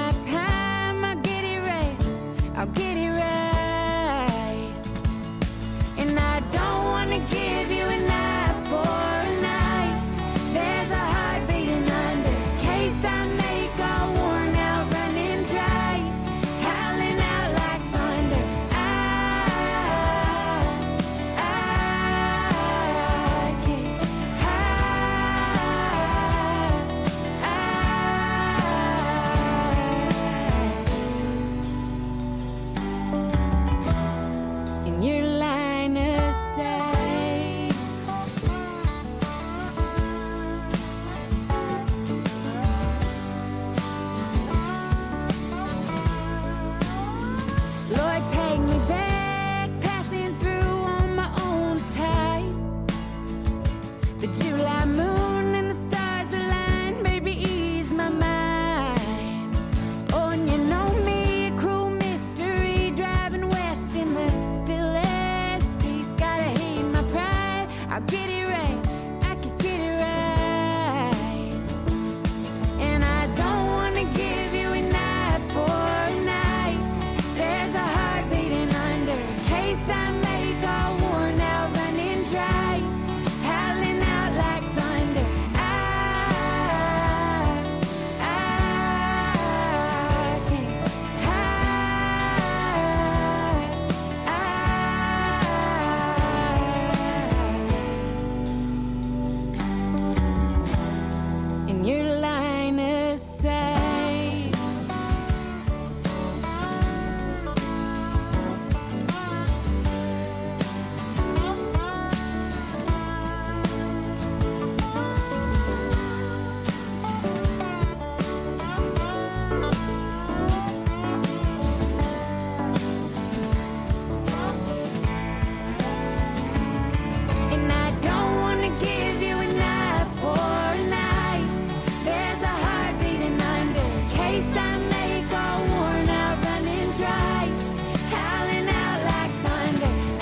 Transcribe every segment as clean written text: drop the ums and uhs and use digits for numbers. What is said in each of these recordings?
my time, I'll get it right. I'll get it right. And I don't want to give you an eye for a night. There's a heart beating under, in case I make all worn out, running dry, howling out like thunder. I get high. In your line of sight, Lord, take me back, passing through on my own time. The July moon and the stars align, baby, ease my mind. Oh, and you know me, a cruel mystery, driving west in the stillest peace. Gotta hate my pride, I'll get it right, I could get it right. And I don't wanna give you a night for a night. There's a heart beating under, in case I make all worn out, running dry, howling out like thunder. I get high. In your line of sight, and I don't wanna give you a night for a night. There's a heart beating under, in case I make all worn out, running dry, howling out like thunder. I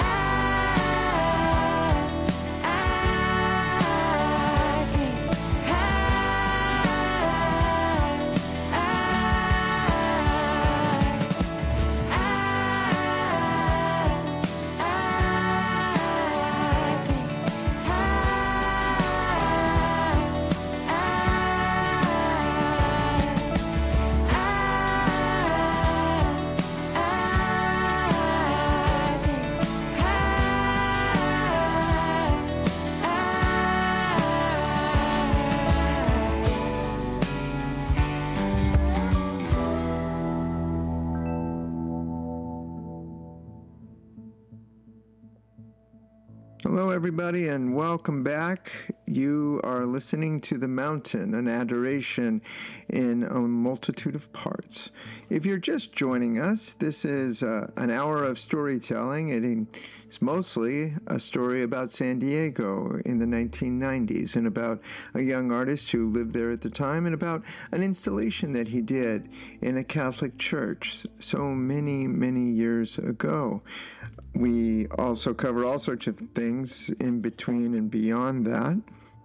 get Hello, everybody, and welcome back. You are listening to The Mountain, an adoration in a multitude of parts. If you're just joining us, this is an hour of storytelling. It is mostly a story about San Diego in the 1990s and about a young artist who lived there at the time and about an installation that he did in a Catholic church so many, many years ago. We also cover all sorts of things in between and beyond that.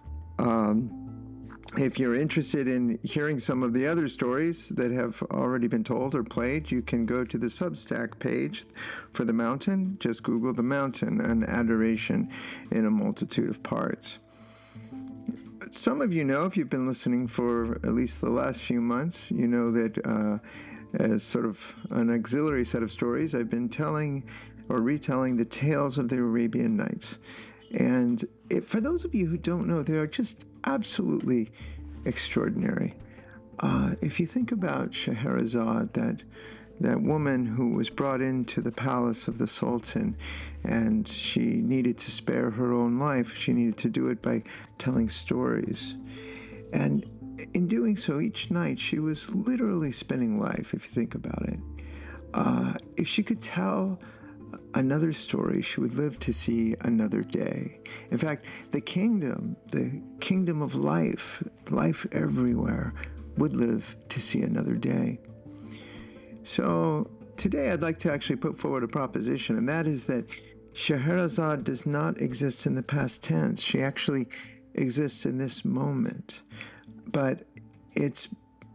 If you're interested in hearing some of the other stories that have already been told or played, you can go to the Substack page for The Mountain. Just Google The Mountain, an adoration in a multitude of parts. Some of you know, if you've been listening for at least the last few months, you know that as sort of an auxiliary set of stories, I've been telling or retelling the tales of the Arabian Nights. And for those of you who don't know, they are just absolutely extraordinary. If you think about Scheherazade, that woman who was brought into the palace of the Sultan, and she needed to spare her own life, she needed to do it by telling stories. And in doing so, each night she was literally spinning life, if you think about it. If she could tell another story, she would live to see another day. In fact, the kingdom of life everywhere, would live to see another day. So today I'd like to actually put forward a proposition, and that is that Scheherazade does not exist in the past tense. She actually exists in this moment. But it's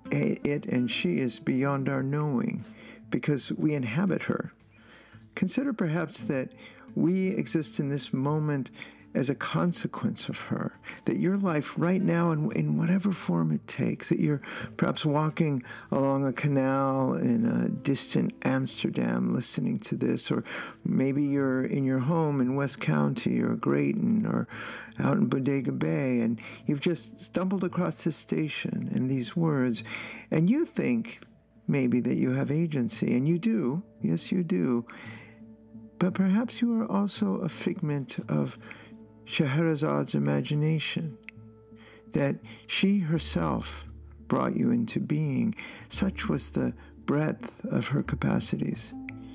it and she is beyond our knowing because we inhabit her. Consider perhaps that we exist in this moment as a consequence of her, that your life right now, in whatever form it takes, that you're perhaps walking along a canal in a distant Amsterdam listening to this, or maybe you're in your home in West County or Grayton or out in Bodega Bay, and you've just stumbled across this station and these words, and you think maybe that you have agency, and you do, yes you do, but perhaps you are also a figment of Scheherazad's imagination, that she herself brought you into being. Such was the breadth of her capacities.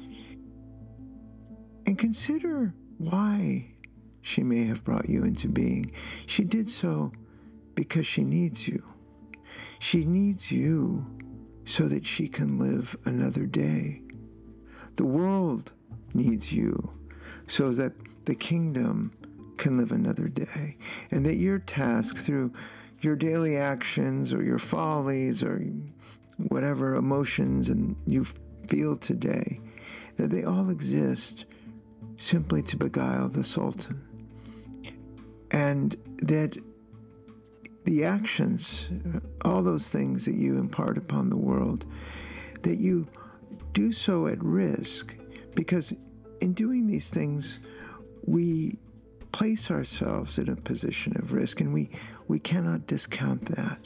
And consider why she may have brought you into being. She did so because she needs you. She needs you so that she can live another day. The world needs you so that the kingdom can live another day, and that your task through your daily actions or your follies or whatever emotions and you feel today, that they all exist simply to beguile the Sultan, and that the actions, all those things that you impart upon the world, that you do so at risk, because in doing these things we place ourselves in a position of risk, and we cannot discount that.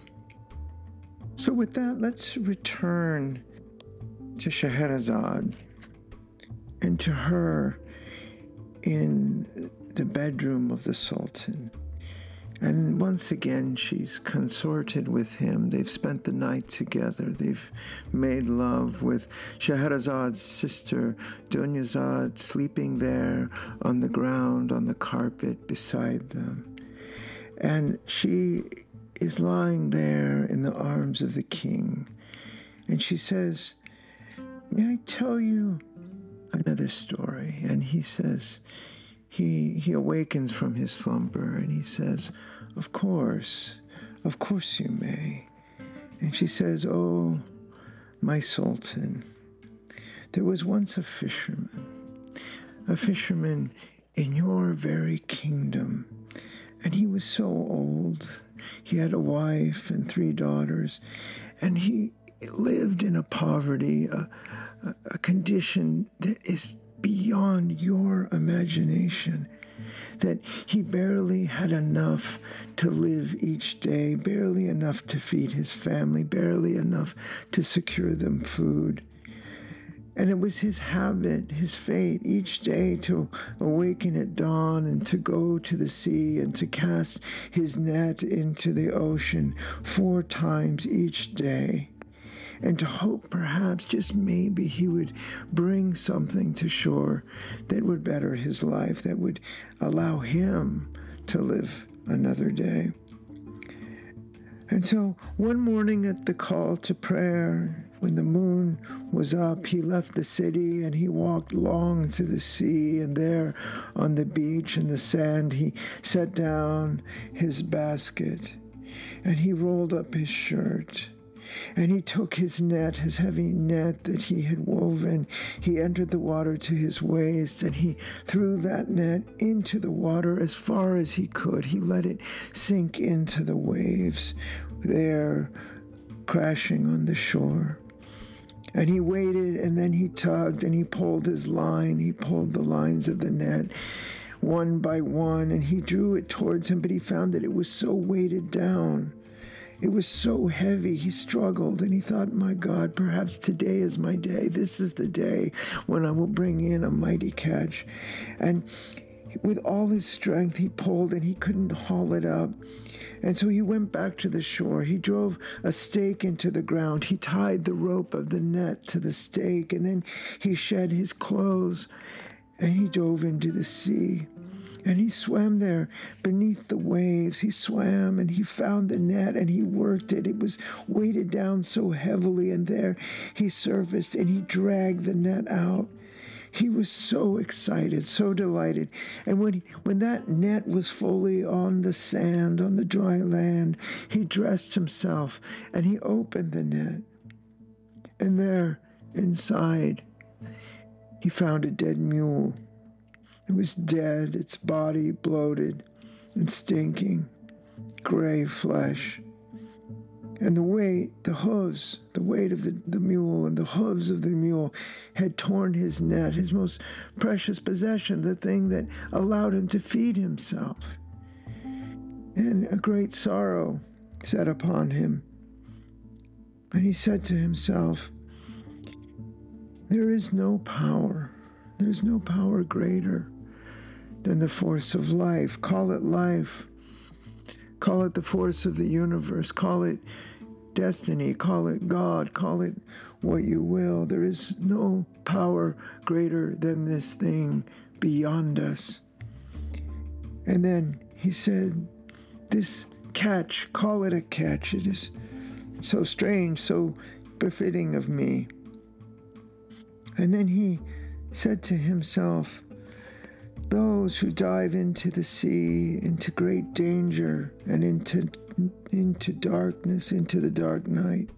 So with that, let's return to Scheherazade and to her in the bedroom of the Sultan. And once again, she's consorted with him. They've spent the night together. They've made love with Scheherazade's sister, Dunyazad, sleeping there on the ground, on the carpet beside them. And she is lying there in the arms of the king. And she says, "May I tell you another story?" And he says, he awakens from his slumber and he says, of course you may." And she says, "Oh, my Sultan, there was once a fisherman in your very kingdom, and he was so old. He had a wife and 3 daughters, and he lived in a poverty, a condition that is beyond your imagination, that he barely had enough to live each day, barely enough to feed his family, barely enough to secure them food. And it was his habit, his fate, each day to awaken at dawn and to go to the sea and to cast his net into the ocean 4 times each day, and to hope perhaps, just maybe, he would bring something to shore that would better his life, that would allow him to live another day. And so one morning at the call to prayer, when the moon was up, he left the city and he walked long to the sea, and there on the beach in the sand, he set down his basket and he rolled up his shirt. And he took his net, his heavy net that he had woven. He entered the water to his waist, and he threw that net into the water as far as he could. He let it sink into the waves there, crashing on the shore. And he waited, and then he tugged, and he pulled his line. He pulled the lines of the net one by one, and he drew it towards him, but he found that it was so weighted down. It was so heavy. He struggled, and he thought, my God, perhaps today is my day. This is the day when I will bring in a mighty catch. And with all his strength, he pulled, and he couldn't haul it up. And so he went back to the shore. He drove a stake into the ground. He tied the rope of the net to the stake, and then he shed his clothes, and he dove into the sea. And he swam there beneath the waves. He swam and he found the net and he worked it. It was weighted down so heavily, and there he surfaced and he dragged the net out. He was so excited, so delighted. And when that net was fully on the sand, on the dry land, he dressed himself and he opened the net. And there, inside, he found a dead mule. It was dead, its body bloated and stinking, gray flesh. And the weight of the mule and the hooves of the mule had torn his net, his most precious possession, the thing that allowed him to feed himself. And a great sorrow sat upon him. And he said to himself, there is no power greater than the force of life. Call it life. Call it the force of the universe. Call it destiny. Call it God. Call it what you will. There is no power greater than this thing beyond us. And then he said, this catch, call it a catch. It is so strange, so befitting of me. And then he said to himself, those who dive into the sea, into great danger, and into darkness, into the dark night,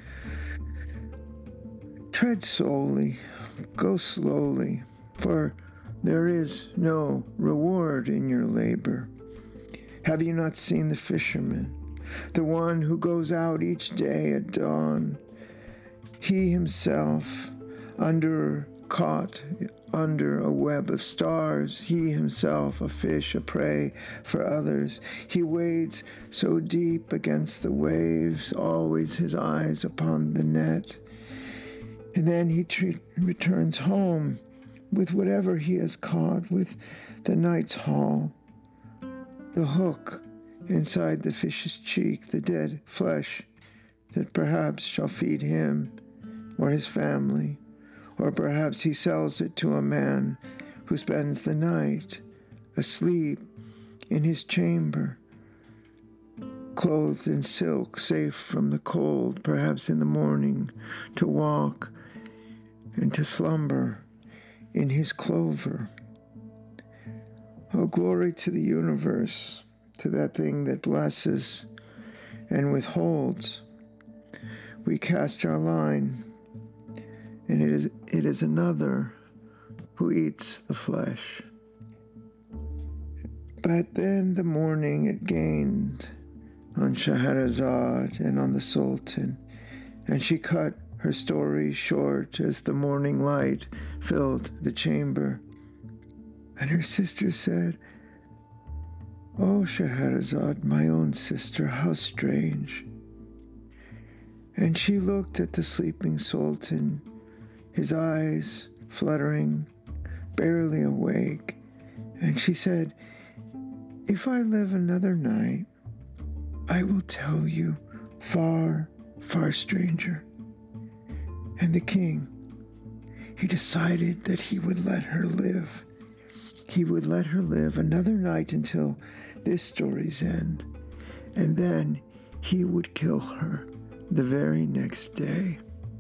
tread slowly, go slowly, for there is no reward in your labor. Have you not seen the fisherman, the one who goes out each day at dawn, he himself caught under a web of stars, he himself a fish, a prey for others. He wades so deep against the waves, always his eyes upon the net. And then he returns home with whatever he has caught, with the night's haul, the hook inside the fish's cheek, the dead flesh that perhaps shall feed him or his family. Or perhaps he sells it to a man who spends the night asleep in his chamber, clothed in silk, safe from the cold, perhaps in the morning, to walk and to slumber in his clover. Oh, glory to the universe, to that thing that blesses and withholds. We cast our line, and it is another who eats the flesh. But then the morning it gained on Scheherazade and on the Sultan, and she cut her story short as the morning light filled the chamber. And her sister said, "Oh, Scheherazade, my own sister, how strange." And she looked at the sleeping Sultan, his eyes fluttering, barely awake, and she said, "If I live another night, I will tell you far, far stranger." And the king, he decided that he would let her live. He would let her live another night until this story's end, and then he would kill her the very next day.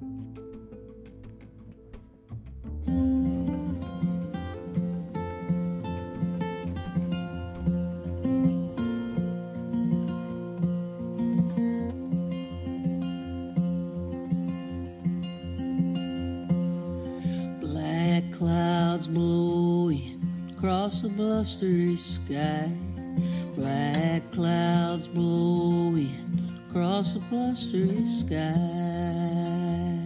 Black clouds blowing across a blustery sky. Black clouds blowing across a blustery sky.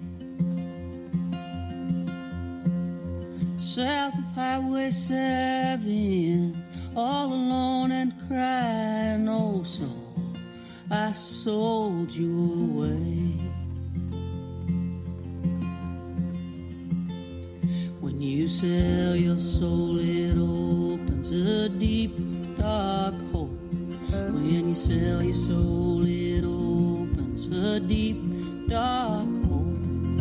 South of Highway 7, all alone and crying, oh soul, I sold you away. When you sell your soul, it opens a deep, dark hole. When you sell your soul, it opens a deep, dark hole.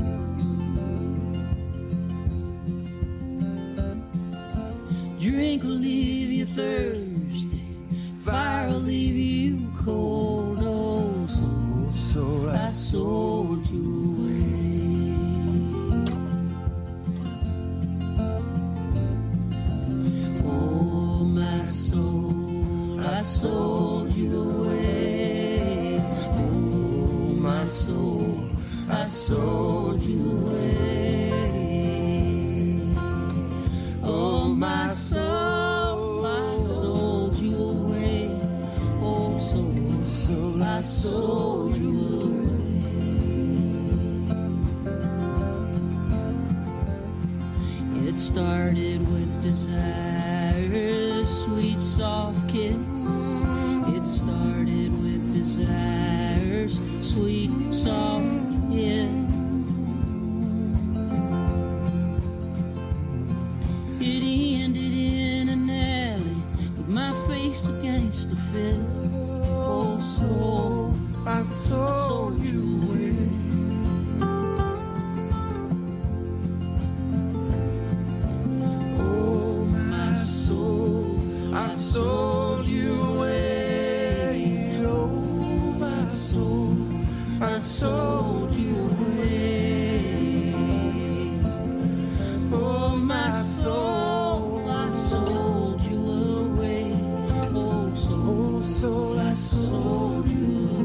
Drink will leave you thirsty, fire will leave you cold. Oh, soul, I sold you away. sold you away. Oh, my soul, I sold you away. Oh, soul, I sold you away. It started with desire, sweet, soft kiss. It started with desires, sweet, soft kiss. It ended in an alley with my face against a fist. Oh, soul, I sold you away. Oh, my soul, I sold you away. Oh, my soul, I sold you away. Oh, my soul, I sold you away. Oh, soul, I sold you away.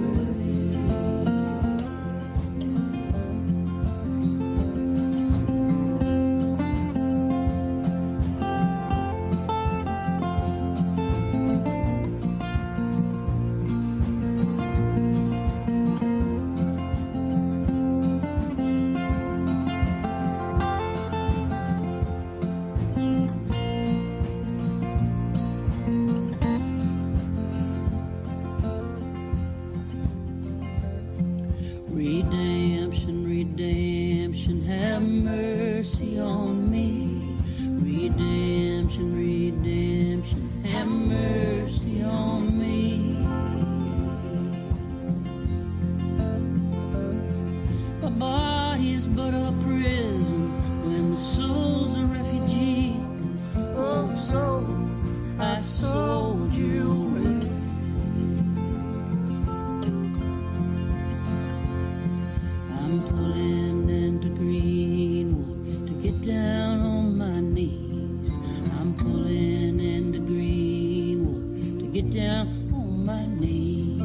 Redemption, redemption, have mercy on me. Redemption, redemption, have mercy on me. My body is but a prison when the soul's a refugee. Oh, soul, I sold you away. I'm pulling into Greenwood to get down on my knees. I'm pulling into Greenwood to get down on my knees.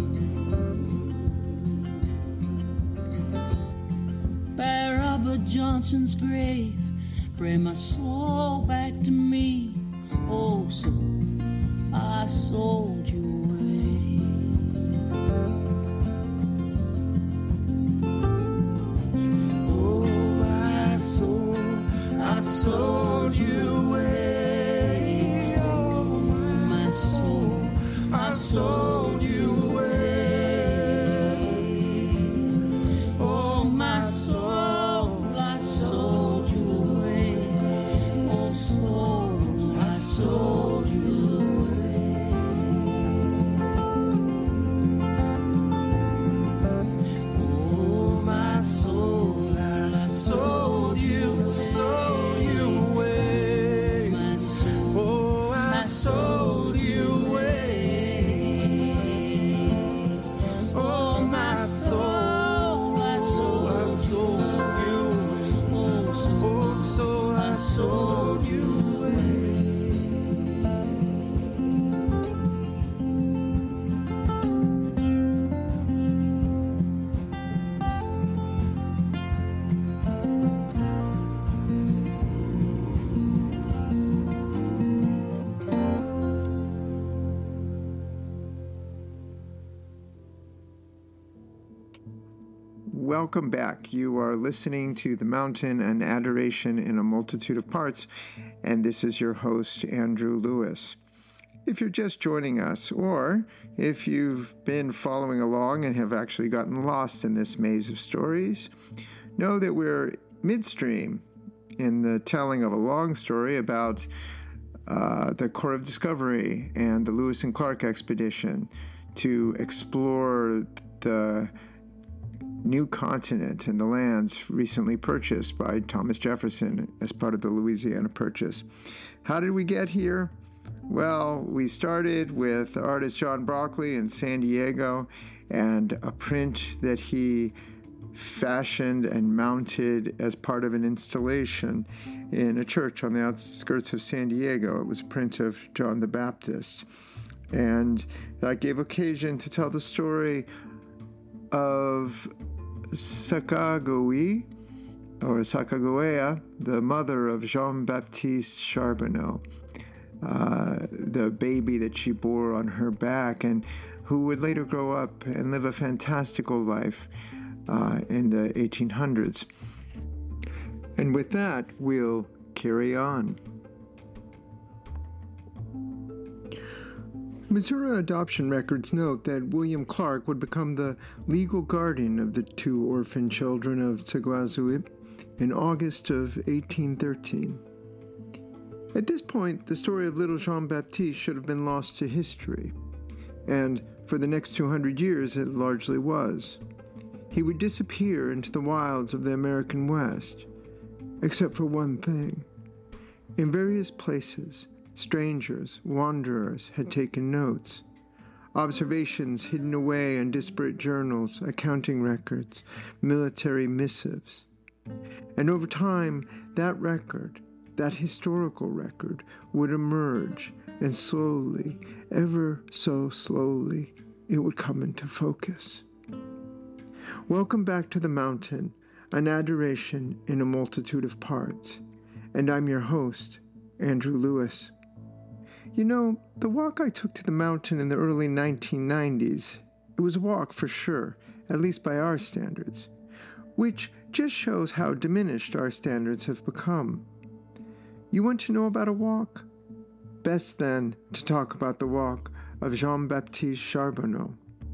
By Robert Johnson's grave, bring my soul back to me. Oh, soul, I sold you away. I sold you away. Oh, my soul, I sold you away. Oh, my soul, I sold you away. Oh, soul, I sold you away. Oh, my soul, I sold you away. My soul, oh, I sold you away. Oh, my soul, I sold you away. Oh, soul, I sold you away. Welcome back. You are listening to The Mountain, an Adoration in a Multitude of Parts, and this is your host, Andrew Lewis. If you're just joining us, or if you've been following along and have actually gotten lost in this maze of stories, know that we're midstream in the telling of a long story about the Corps of Discovery and the Lewis and Clark expedition to explore the new continent and the lands recently purchased by Thomas Jefferson as part of the Louisiana Purchase. How did we get here? Well, we started with artist John Broccoli in San Diego and a print that he fashioned and mounted as part of an installation in a church on the outskirts of San Diego. It was a print of John the Baptist. And that gave occasion to tell the story of Sacagawea, the mother of Jean-Baptiste Charbonneau, the baby that she bore on her back, and who would later grow up and live a fantastical life in the 1800s. And with that, we'll carry on. Missouri adoption records note that William Clark would become the legal guardian of the two orphan children of Sacagawea in August of 1813. At this point, the story of little Jean-Baptiste should have been lost to history, and for the next 200 years it largely was. He would disappear into the wilds of the American West, except for one thing. In various places, strangers, wanderers, had taken notes. Observations hidden away in disparate journals, accounting records, military missives. And over time, that record, that historical record, would emerge, and slowly, ever so slowly, it would come into focus. Welcome back to the mountain, an adoration in a multitude of parts. And I'm your host, Andrew Lewis. You know, the walk I took to the mountain in the early 1990s, it was a walk for sure, at least by our standards, which just shows how diminished our standards have become. You want to know about a walk? Best then to talk about the walk of Jean-Baptiste Charbonneau.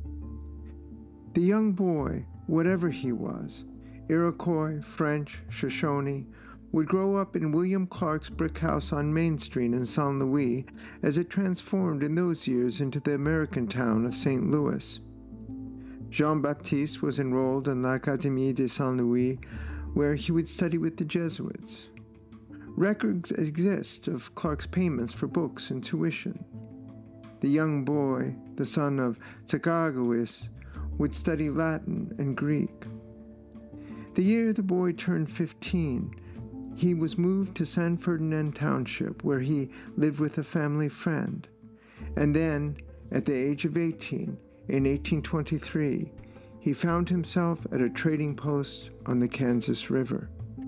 The young boy, whatever he was, Iroquois, French, Shoshone, would grow up in William Clark's brick house on Main Street in Saint Louis as it transformed in those years into the American town of St. Louis. Jean-Baptiste was enrolled in l'Académie de Saint Louis, where he would study with the Jesuits. Records exist of Clark's payments for books and tuition. The young boy, the son of Sacagawea, would study Latin and Greek. The year the boy turned 15, he was moved to San Ferdinand Township, where he lived with a family friend. And then, at the age of 18, in 1823, he found himself at a trading post on the Kansas River.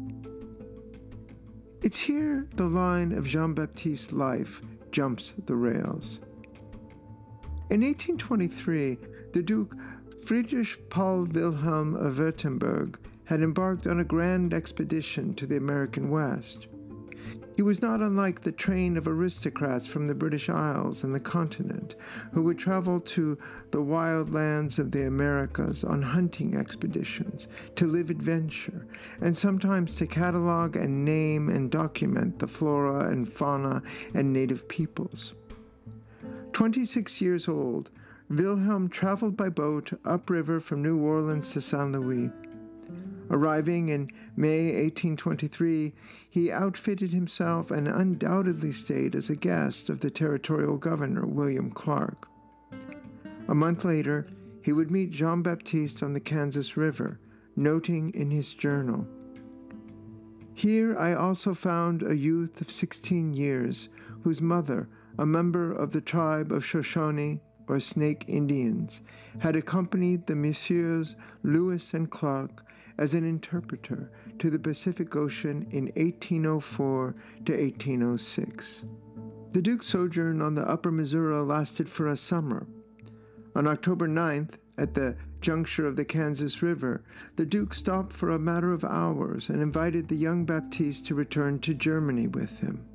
It's here the line of Jean-Baptiste's life jumps the rails. In 1823, the Duke Friedrich Paul Wilhelm of Württemberg had embarked on a grand expedition to the American West. He was not unlike the train of aristocrats from the British Isles and the continent who would travel to the wild lands of the Americas on hunting expeditions, to live adventure, and sometimes to catalog and name and document the flora and fauna and native peoples. 26 years old, Wilhelm traveled by boat upriver from New Orleans to Saint Louis. Arriving in May 1823, he outfitted himself and undoubtedly stayed as a guest of the territorial governor, William Clark. A month later, he would meet Jean-Baptiste on the Kansas River, noting in his journal, "Here I also found a youth of 16 years, whose mother, a member of the tribe of Shoshone, or Snake Indians, had accompanied the Messieurs Lewis and Clark as an interpreter to the Pacific Ocean in 1804 to 1806. The Duke's sojourn on the Upper Missouri lasted for a summer. On October 9th, at the juncture of the Kansas River, the Duke stopped for a matter of hours and invited the young Baptiste to return to Germany with him.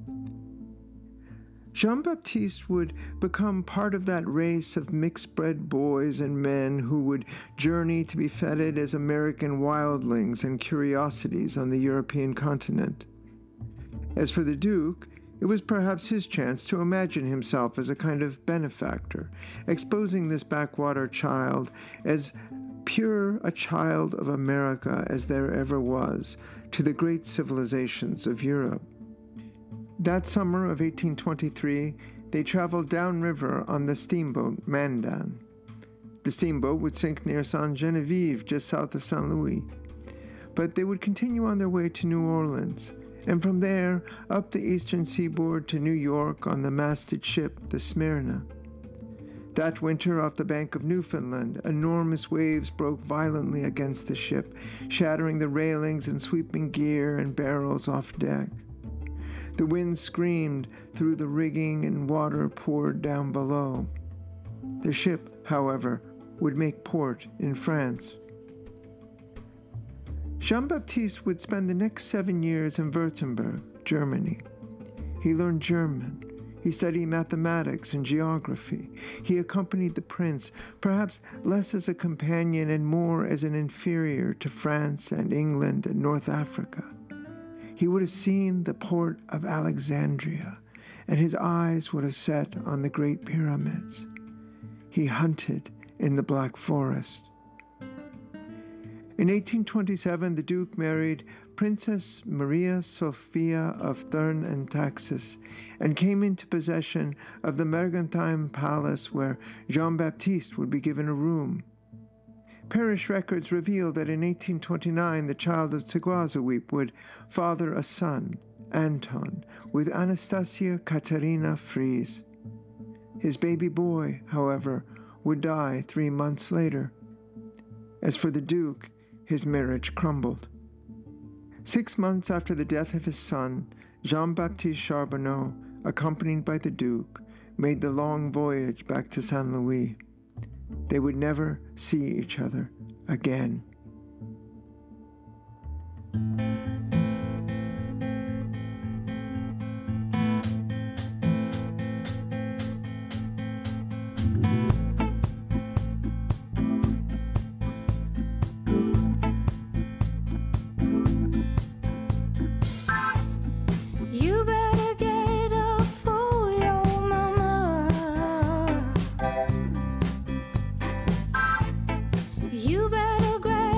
Jean-Baptiste would become part of that race of mixed-bred boys and men who would journey to be feted as American wildlings and curiosities on the European continent. As for the Duke, it was perhaps his chance to imagine himself as a kind of benefactor, exposing this backwater child as pure a child of America as there ever was to the great civilizations of Europe. That summer of 1823, they traveled downriver on the steamboat Mandan. The steamboat would sink near Sainte-Geneviève, just south of St. Louis. But they would continue on their way to New Orleans, and from there up the eastern seaboard to New York on the masted ship, the Smyrna. That winter, off the bank of Newfoundland, enormous waves broke violently against the ship, shattering the railings and sweeping gear and barrels off deck. The wind screamed through the rigging and water poured down below. The ship, however, would make port in France. Jean-Baptiste would spend the next 7 years in Württemberg, Germany. He learned German. He studied mathematics and geography. He accompanied the prince, perhaps less as a companion and more as an inferior to France and England and North Africa. He would have seen the port of Alexandria, and his eyes would have set on the Great Pyramids. He hunted in the Black Forest. In 1827, the Duke married Princess Maria Sophia of Thurn and Taxis and came into possession of the Mergentine Palace where Jean-Baptiste would be given a room. Parish records reveal that in 1829 the child of Seguazawip would father a son, Anton, with Anastasia Katerina Fries. His baby boy, however, would die 3 months later. As for the Duke, his marriage crumbled. 6 months after the death of his son, Jean-Baptiste Charbonneau, accompanied by the Duke, made the long voyage back to Saint Louis. They would never see each other again. You better get up for your mama. You better grab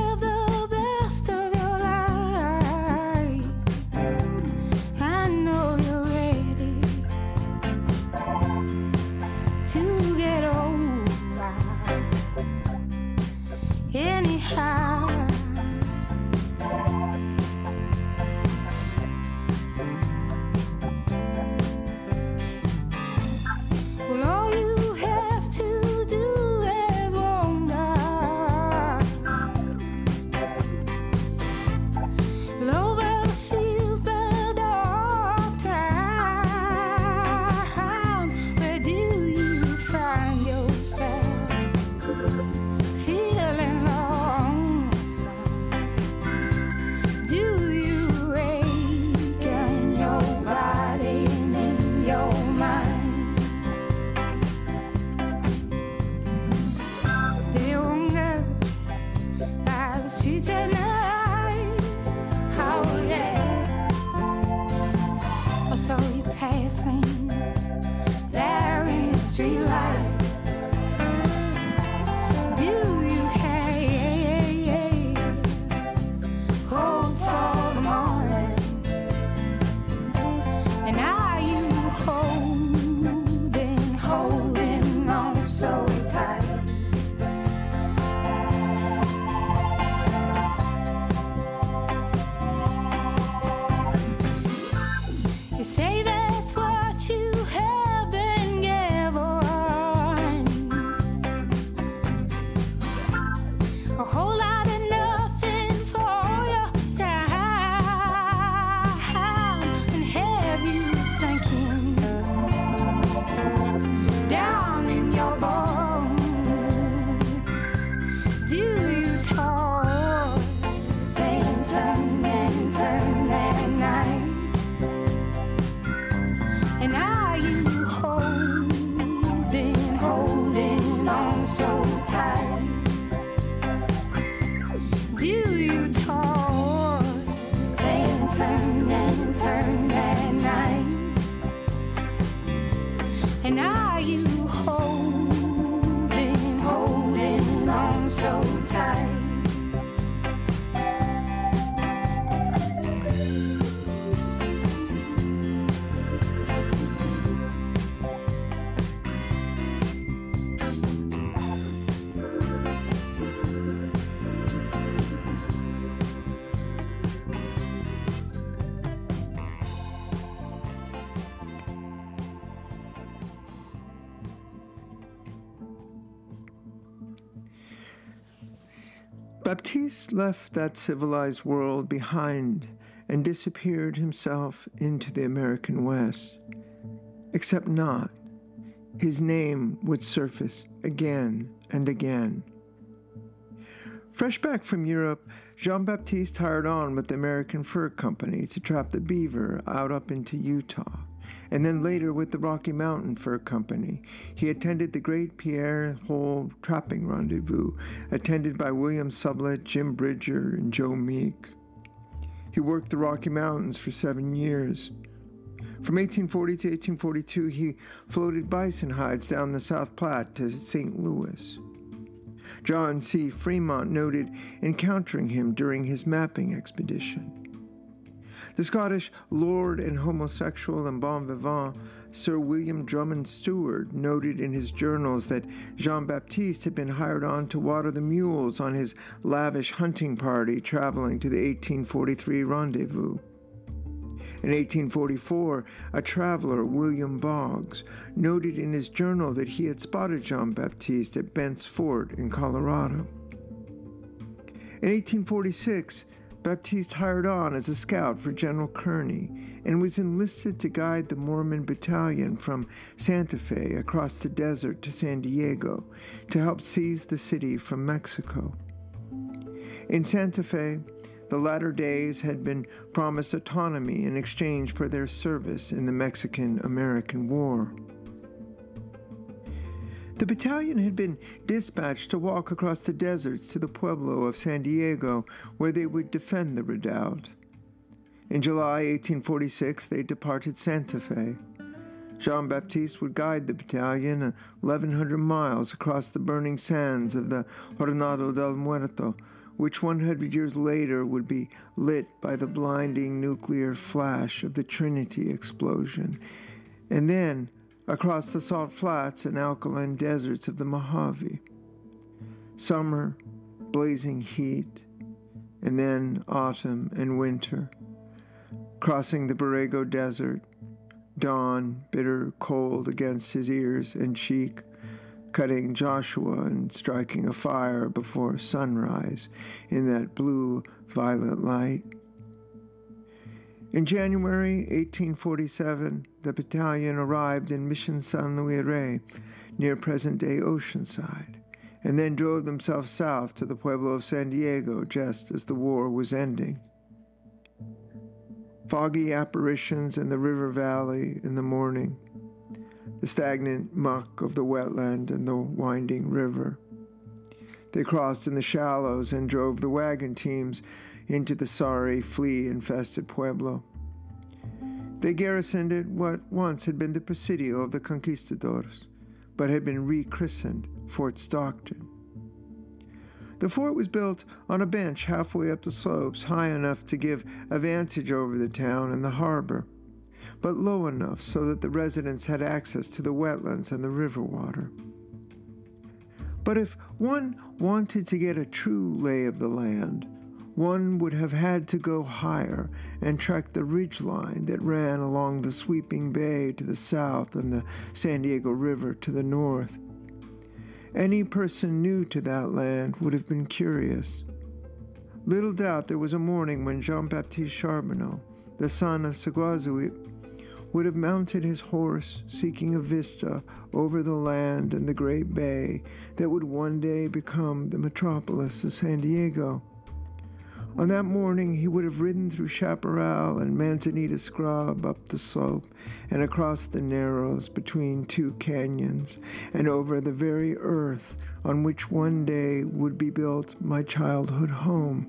Baptiste left that civilized world behind and disappeared himself into the American West. Except not. His name would surface again and again. Fresh back from Europe, Jean-Baptiste hired on with the American Fur Company to trap the beaver out up into Utah, and then later with the Rocky Mountain Fur Company. He attended the Great Pierre Hole Trapping Rendezvous, attended by William Sublett, Jim Bridger, and Joe Meek. He worked the Rocky Mountains for 7 years. From 1840 to 1842, he floated bison hides down the South Platte to St. Louis. John C. Fremont noted encountering him during his mapping expedition. The Scottish lord and homosexual and bon vivant Sir William Drummond Stewart noted in his journals that Jean-Baptiste had been hired on to water the mules on his lavish hunting party traveling to the 1843 rendezvous. In 1844, a traveler, William Boggs, noted in his journal that he had spotted Jean-Baptiste at Bent's Fort in Colorado. In 1846, Baptiste hired on as a scout for General Kearny and was enlisted to guide the Mormon battalion from Santa Fe across the desert to San Diego to help seize the city from Mexico. In Santa Fe, the latter days had been promised autonomy in exchange for their service in the Mexican-American War. The battalion had been dispatched to walk across the deserts to the pueblo of San Diego, where they would defend the redoubt. In July 1846, they departed Santa Fe. Jean-Baptiste would guide the battalion 1,100 miles across the burning sands of the Jornada del Muerto, which 100 years later would be lit by the blinding nuclear flash of the Trinity explosion, and then across the salt flats and alkaline deserts of the Mojave. Summer, blazing heat, and then autumn and winter. Crossing the Borrego Desert, dawn bitter cold against his ears and cheek, cutting Joshua and striking a fire before sunrise in that blue-violet light. In January 1847, the battalion arrived in Mission San Luis Rey, near present-day Oceanside, and then drove themselves south to the pueblo of San Diego just as the war was ending. Foggy apparitions in the river valley in the morning, the stagnant muck of the wetland and the winding river. They crossed in the shallows and drove the wagon teams into the sorry, flea-infested pueblo. They garrisoned at what once had been the Presidio of the Conquistadors, but had been rechristened Fort Stockton. The fort was built on a bench halfway up the slopes, high enough to give a vantage over the town and the harbor, but low enough so that the residents had access to the wetlands and the river water. But if one wanted to get a true lay of the land, one would have had to go higher and track the ridgeline that ran along the sweeping bay to the south and the San Diego River to the north. Any person new to that land would have been curious. Little doubt there was a morning when Jean-Baptiste Charbonneau, the son of Seguazuit, would have mounted his horse, seeking a vista over the land and the great bay that would one day become the metropolis of San Diego. On that morning, he would have ridden through Chaparral and Manzanita scrub up the slope and across the narrows between two canyons and over the very earth on which one day would be built my childhood home.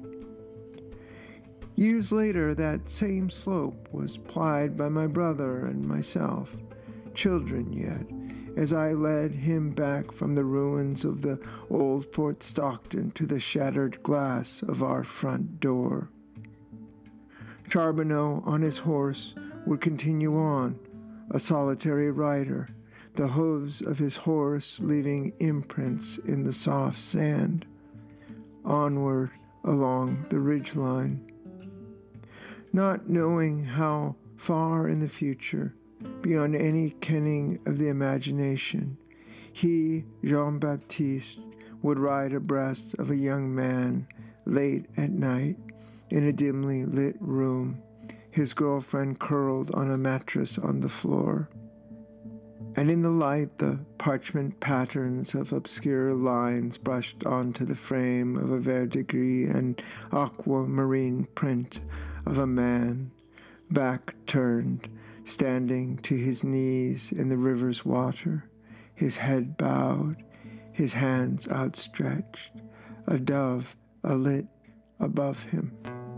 Years later, that same slope was plied by my brother and myself, children yet, as I led him back from the ruins of the old Fort Stockton to the shattered glass of our front door. Charbonneau, on his horse, would continue on, a solitary rider, the hooves of his horse leaving imprints in the soft sand, onward along the ridgeline. Not knowing how far in the future, beyond any kenning of the imagination, he, Jean-Baptiste, would ride abreast of a young man late at night, in a dimly lit room, his girlfriend curled on a mattress on the floor. And in the light, the parchment patterns of obscure lines brushed onto the frame of a verdigris and aquamarine print of a man, back turned, standing to his knees in the river's water, his head bowed, his hands outstretched, a dove alit above him.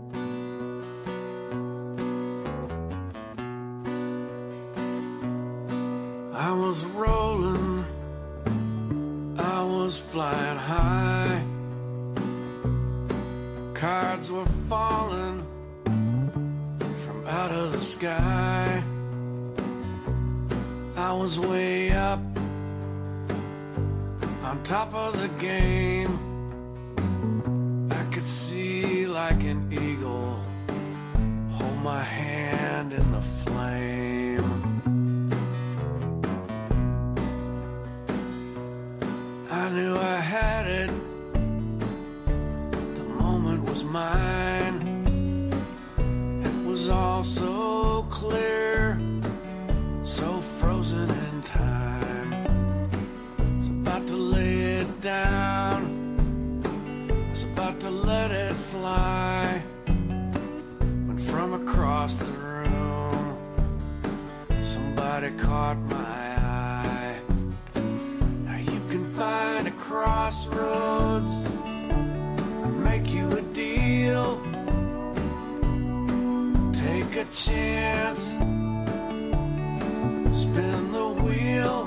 I was rolling, I was flying high. Cards were falling from out of the sky. I was way up on top of the game. I could see like an eagle, hold my hand in the flame. I knew I had it, the moment was mine. It was all so clear, so frozen in time. I was about to lay it down, I was about to let it fly, when from across the room, somebody caught my eye. Now you can find a crossroads and make you a deal. Take a chance, spin the wheel,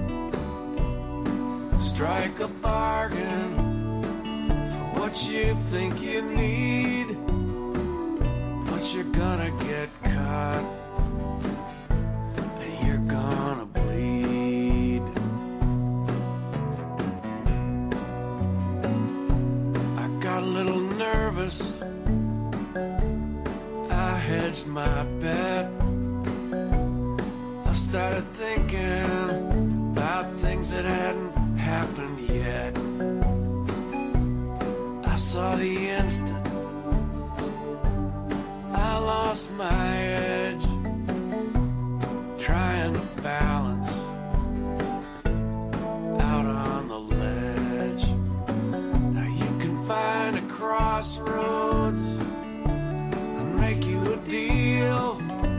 strike a bargain for what you think you need, but you're gonna get caught and you're gonna bleed. I got a little nervous, I hedged my bet. I started thinking about things that hadn't happened yet. I saw the instant I lost my edge, trying to balance out on the ledge. Now you can find a crossroads and make you a deal.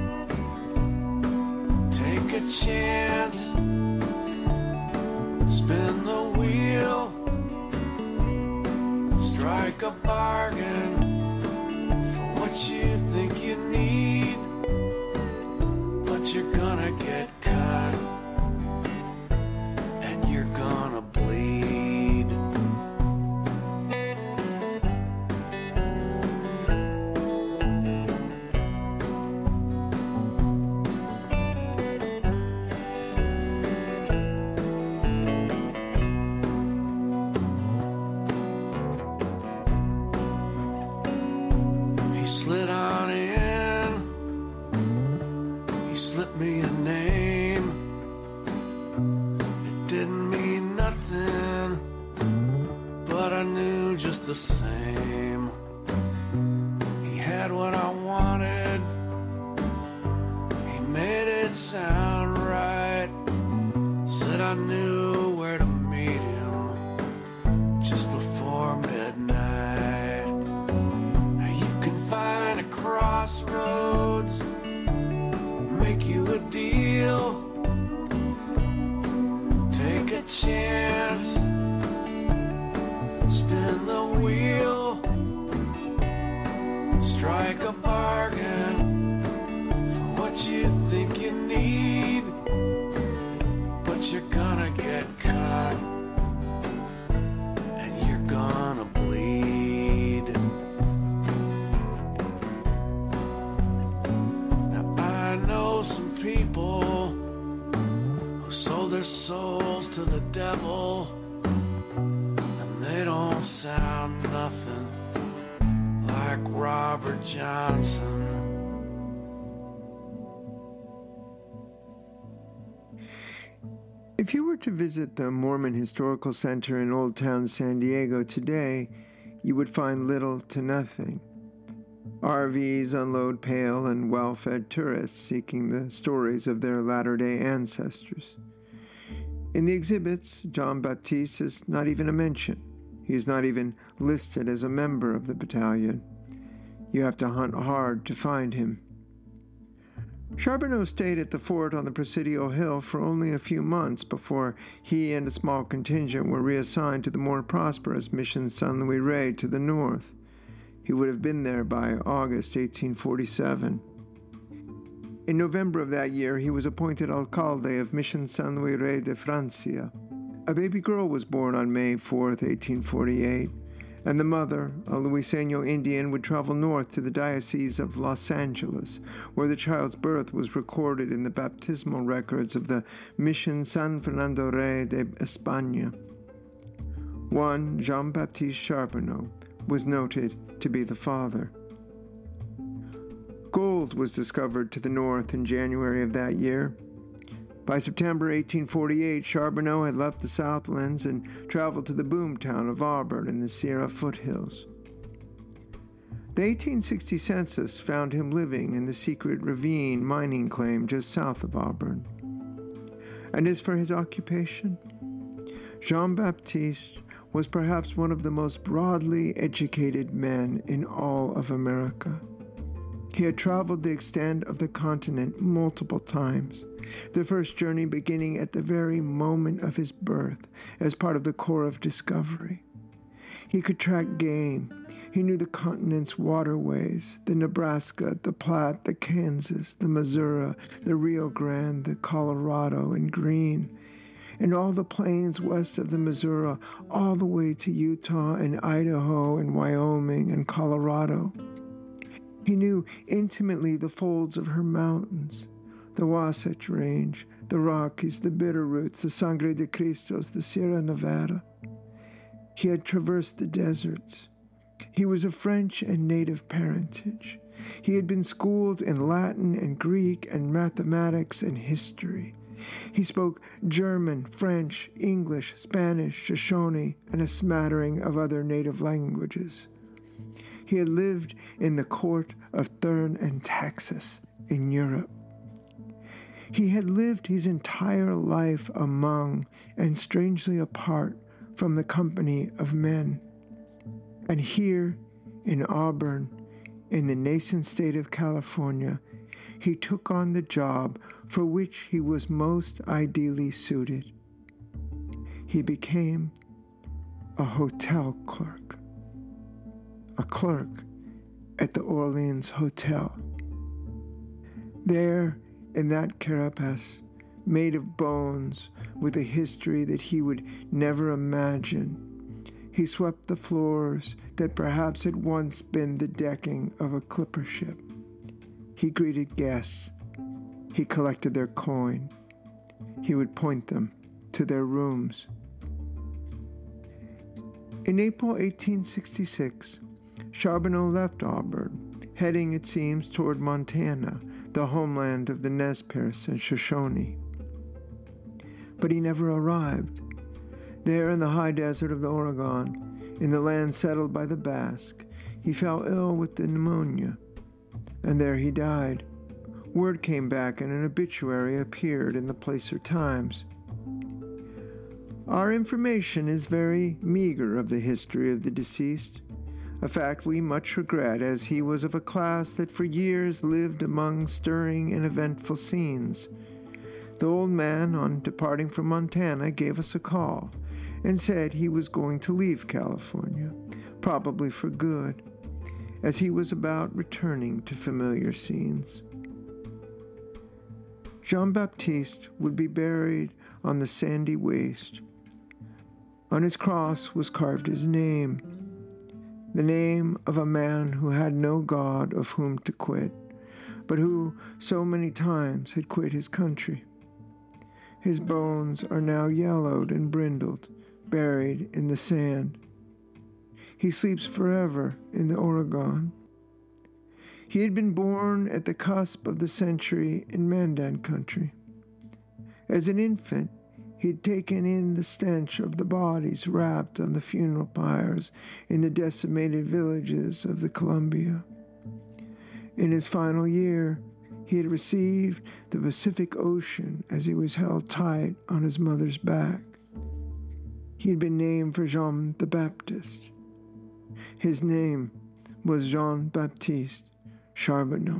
Take a chance, spin the wheel, strike a bargain for what you think you need, but you're gonna get caught and you're gonna bleed. He slid on in, he slipped me a name. It didn't mean nothing, but I knew just the same. He had what I wanted, he made it sound right. Said I knew where to meet him just before midnight. Now you can find a crossroads, make you a deal. Take a chance, spin the wheel, strike a bargain for what you think you need, but you're gonna get caught and you're gonna bleed. Now I know some people who sold their souls to the devil, and they don't sound nothing like Robert Johnson. If you were to visit the Mormon Historical Center in Old Town San Diego today, you would find little to nothing. RVs unload pale and well-fed tourists seeking the stories of their latter-day ancestors. In the exhibits, Jean-Baptiste is not even a mention. He is not even listed as a member of the battalion. You have to hunt hard to find him. Charbonneau stayed at the fort on the Presidio Hill for only a few months before he and a small contingent were reassigned to the more prosperous Mission San Luis Rey to the north. He would have been there by August 1847. In November of that year, he was appointed alcalde of Mission San Luis Rey de Francia. A baby girl was born on May 4, 1848, and the mother, a Luiseno Indian, would travel north to the Diocese of Los Angeles, where the child's birth was recorded in the baptismal records of the Mission San Fernando Rey de España. One, Jean-Baptiste Charbonneau, was noted to be the father. Gold was discovered to the north in January of that year. By September 1848, Charbonneau had left the Southlands and traveled to the boomtown of Auburn in the Sierra foothills. The 1860 census found him living in the secret ravine mining claim just south of Auburn. And as for his occupation, Jean-Baptiste was perhaps one of the most broadly educated men in all of America. He had traveled the extent of the continent multiple times, the first journey beginning at the very moment of his birth as part of the Corps of Discovery. He could track game. He knew the continent's waterways, the Nebraska, the Platte, the Kansas, the Missouri, the Rio Grande, the Colorado, and Green, and all the plains west of the Missouri, all the way to Utah and Idaho and Wyoming and Colorado. He knew intimately the folds of her mountains, the Wasatch Range, the Rockies, the Bitterroots, the Sangre de Cristos, the Sierra Nevada. He had traversed the deserts. He was of French and native parentage. He had been schooled in Latin and Greek and mathematics and history. He spoke German, French, English, Spanish, Shoshone, and a smattering of other native languages. He had lived in the court of Thurn and Taxis in Europe. He had lived his entire life among and strangely apart from the company of men. And here in Auburn, in the nascent state of California, he took on the job for which he was most ideally suited. He became a hotel clerk, a clerk at the Orleans Hotel. There, in that carapace, made of bones, with a history that he would never imagine, he swept the floors that perhaps had once been the decking of a clipper ship. He greeted guests. He collected their coin. He would point them to their rooms. In April 1866, Charbonneau left Auburn, heading, it seems, toward Montana, the homeland of the Nez Perce and Shoshone. But he never arrived. There in the high desert of the Oregon, in the land settled by the Basque, he fell ill with the pneumonia, and there he died. Word came back and an obituary appeared in the Placer Times. Our information is very meager of the history of the deceased, a fact we much regret, as he was of a class that for years lived among stirring and eventful scenes. The old man, on departing from Montana, gave us a call and said he was going to leave California, probably for good, as he was about returning to familiar scenes. Jean-Baptiste would be buried on the sandy waste. On his cross was carved his name, the name of a man who had no God of whom to quit, but who so many times had quit his country. His bones are now yellowed and brindled, buried in the sand. He sleeps forever in the Oregon. He had been born at the cusp of the century in Mandan country. As an infant, he He'd taken in the stench of the bodies wrapped on the funeral pyres in the decimated villages of the Columbia. In his final year, he had received the Pacific Ocean as he was held tight on his mother's back. He had been named for Jean the Baptist. His name was Jean-Baptiste Charbonneau.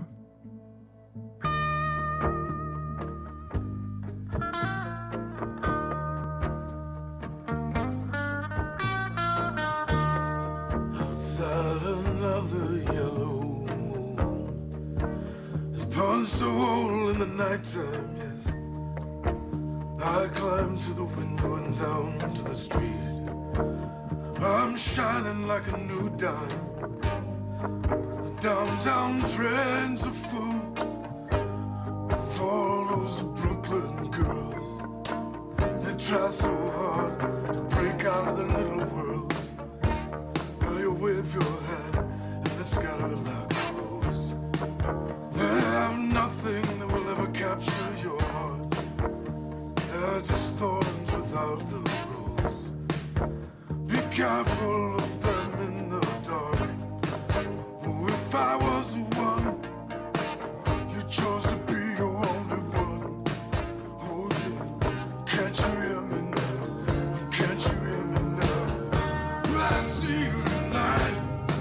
Outside another yellow moon has punched a hole in the nighttime, yes. I climbed to the window and down to the street. I'm shining like a new dime. The downtown trends are full of all those Brooklyn girls. They try so hard to break out of their little worlds. Well, you wave your hand and they scatter like crows. They have nothing that will ever capture your heart. They're just thorns without the rose. Be careful of them in the dark. Oh, if I was the one, you chose to be your only one. Oh yeah, can't you hear me now? Can't you hear me now? Will I see you tonight?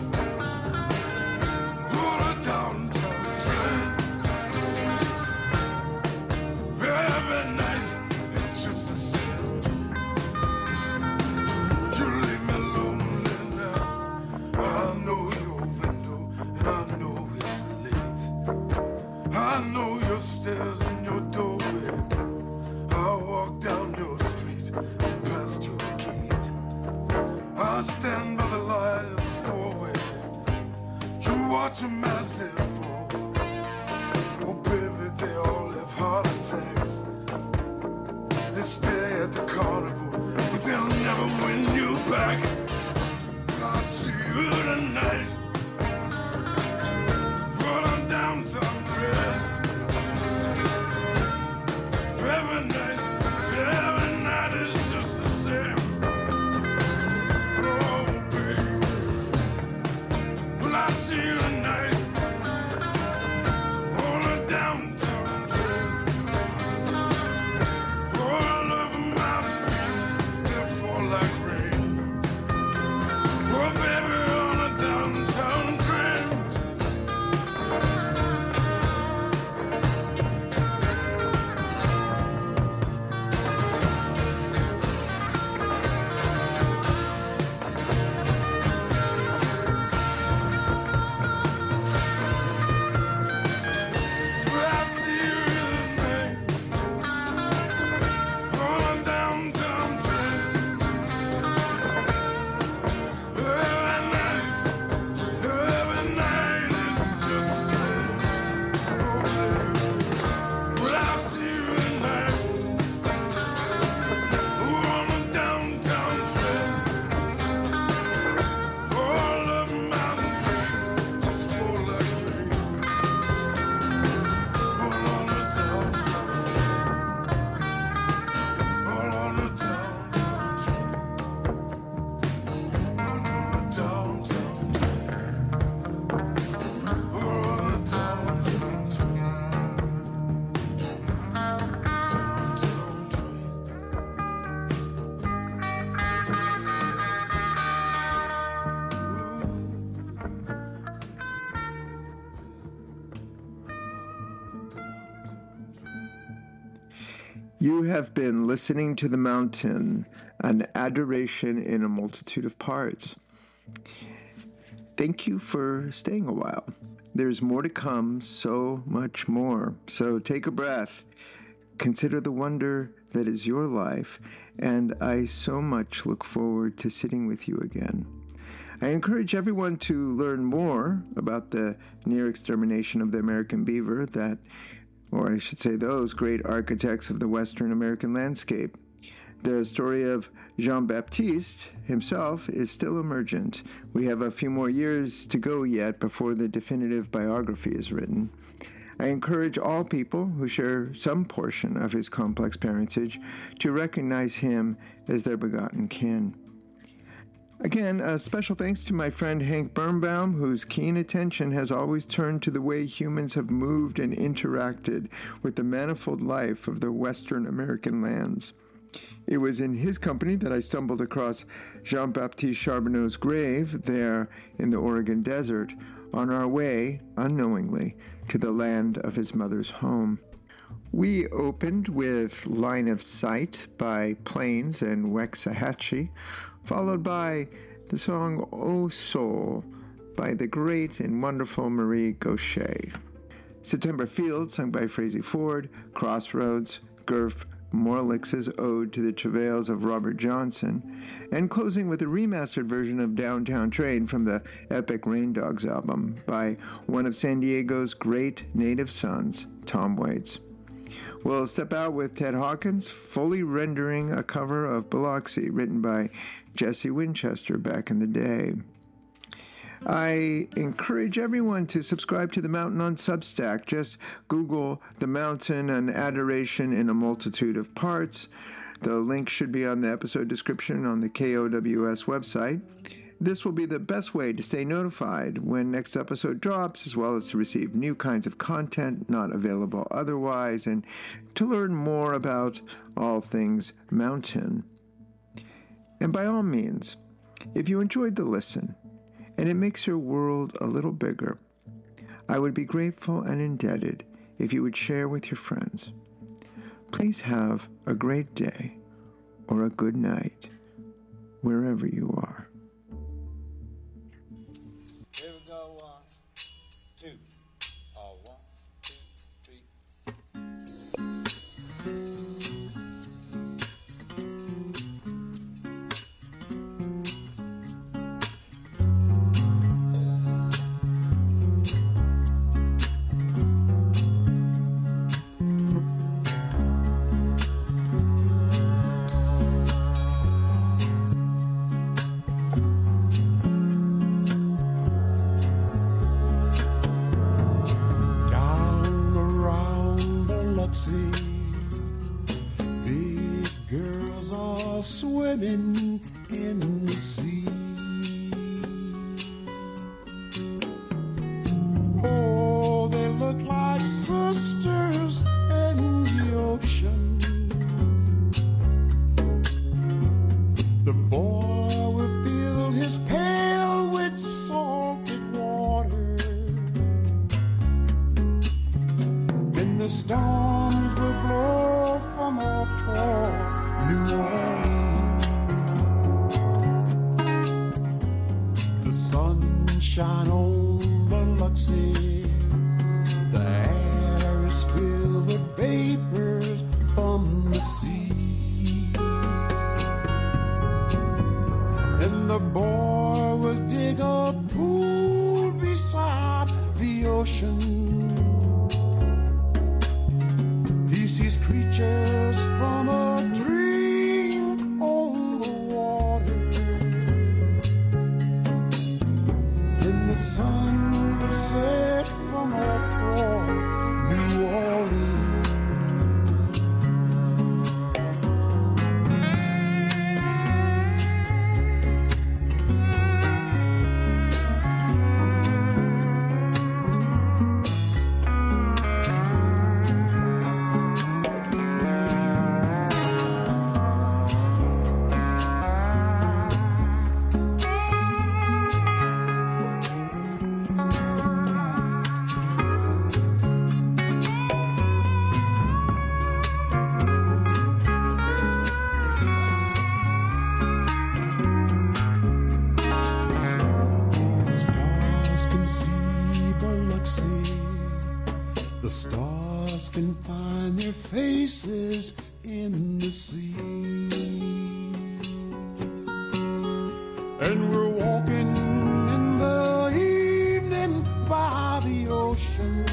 On a downtown train. Every night it's just the same. You leave me lonely now. I know your window and I know it's late. I know your stairs and your doorway. I walk down your street and past your gate. I stand by the light of the four-way. You watch a massive fall. Oh baby, they all have heart attacks. They stay at the carnival, but they'll never win you back. I'll see you tonight. Run on downtown train. Every night is just the same. Oh baby, well I see you tonight. On a downtown train. All over my dreams, they fall like rain. Oh baby, on a downtown train. Well, I see you tonight. On a downtown train. Every night is just the same. Oh baby, well I see you tonight. On a downtown train. All of my dreams just fall like rain. All on a downtown train. All on a downtown train. All on a downtown train. All on a downtown train. Downtown train. You have been listening to The Mountain, an adoration in a multitude of parts. Thank you for staying a while. There's more to come, so much more. So take a breath. Consider the wonder that is your life, and I so much look forward to sitting with you again. I encourage everyone to learn more about the near extermination of the American beaver, or I should say those great architects of the Western American landscape. The story of Jean-Baptiste himself is still emergent. We have a few more years to go yet before the definitive biography is written. I encourage all people who share some portion of his complex parentage to recognize him as their begotten kin. Again, a special thanks to my friend Hank Birnbaum, whose keen attention has always turned to the way humans have moved and interacted with the manifold life of the Western American lands. It was in his company that I stumbled across Jean-Baptiste Charbonneau's grave there in the Oregon desert, on our way, unknowingly, to the land of his mother's home. We opened with Line of Sight by Plains and Waxahachie, followed by the song O Soul by the great and wonderful Marie Gaucher. September Field, sung by Frazey Ford, Crossroads, Gerf Morlix's Ode to the Travails of Robert Johnson, and closing with a remastered version of Downtown Train from the epic Rain Dogs album by one of San Diego's great native sons, Tom Waits. We'll step out with Ted Hawkins, fully rendering a cover of Biloxi, written by Jesse Winchester back in the day. I encourage everyone to subscribe to The Mountain on Substack. Just Google The Mountain and Adoration in a Multitude of Parts. The link should be on the episode description on the KOWS website. This will be the best way to stay notified when next episode drops, as well as to receive new kinds of content not available otherwise, and to learn more about all things mountain. And by all means, if you enjoyed the listen, and it makes your world a little bigger, I would be grateful and indebted if you would share with your friends. Please have a great day or a good night, wherever you are. Here we go, 1, 2, 1, 2, 3. Swimming in the sea. Oh, they look like sisters in the ocean. The boy will fill his pail with salted water, and the storms will blow from off toward New Orleans. Shine on Biloxi. The air is filled with vapors from the sea, and the boy will dig a pool beside the ocean. He sees creatures from a dream on the water. The sun will set from off toward New Orleans. The stars can find their faces in the sea. And we're walking in the evening by the ocean.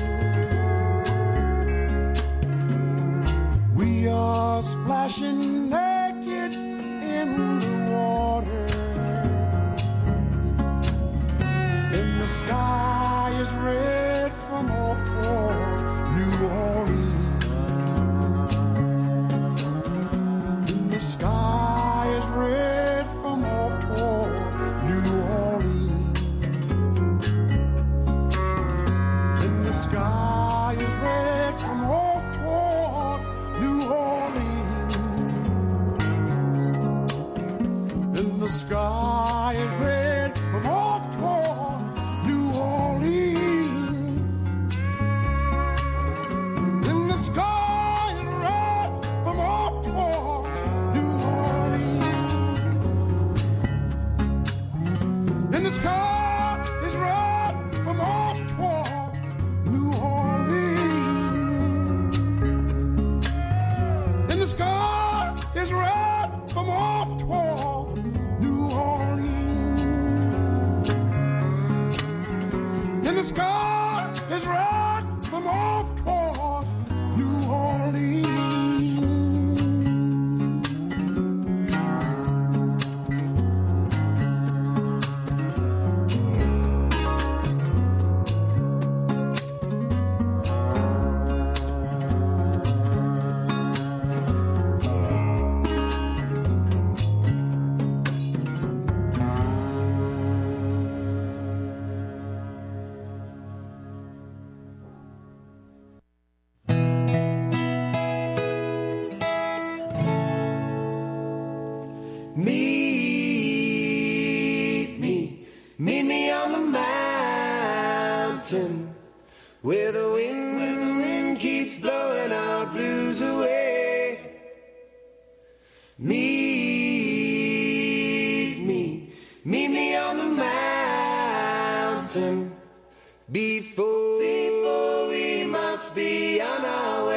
We are splashing naked in the water. And the sky is red from off toward when the wind keeps blowing our blues away. Meet me on the mountain before we must be on our way.